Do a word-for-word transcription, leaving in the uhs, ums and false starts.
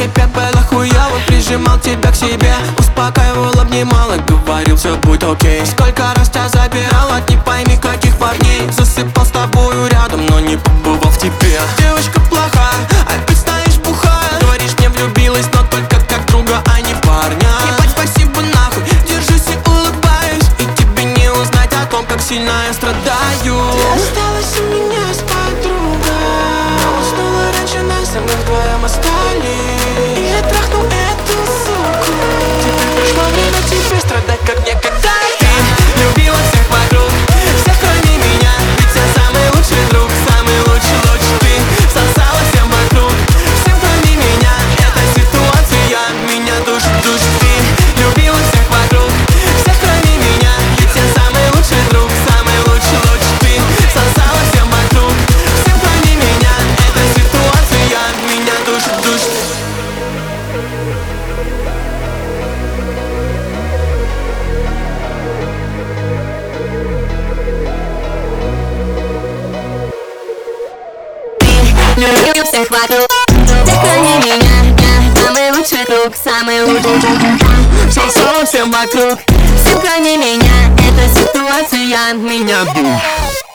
опять было хуёво. Прижимал тебя к себе, успокаивал, обнимал и говорил, все будет окей. Сколько раз тебя забирал от не пойми каких парней. Засыпал с тобою рядом, но не побывал в тебе. Девочка плохая, опять стоишь бухая. Говоришь, мне влюбилась, но только как друга, а не парня. Ебать, спасибо нахуй, держусь и улыбаюсь. И тебе не узнать о том, как сильно я страдаю. Ты осталась у меня с подругой. Уснула раньше нас, и мы вдвоем остались. И я трахнул эту суку. Теперь пришло время тебе страдать, как некогда. Ты любила всех вокруг, всех кроме меня. Ведь я самый лучший друг, самый лучший луч. Ты сосала всем вокруг, всем кроме меня. Эта ситуация меня душит, душит. Ты любила всех вокруг, всех кроме меня. Ведь я самый лучший друг, самый лучший луч. Ты сосала всем вокруг, всем кроме меня. Эта ситуация меня душит, душит. Любил всех вокруг, всех кроме меня. Я самый лучший друг, самый лучший друг. Сосала всем вокруг, Всем кроме меня, эта ситуация меня. меня душит.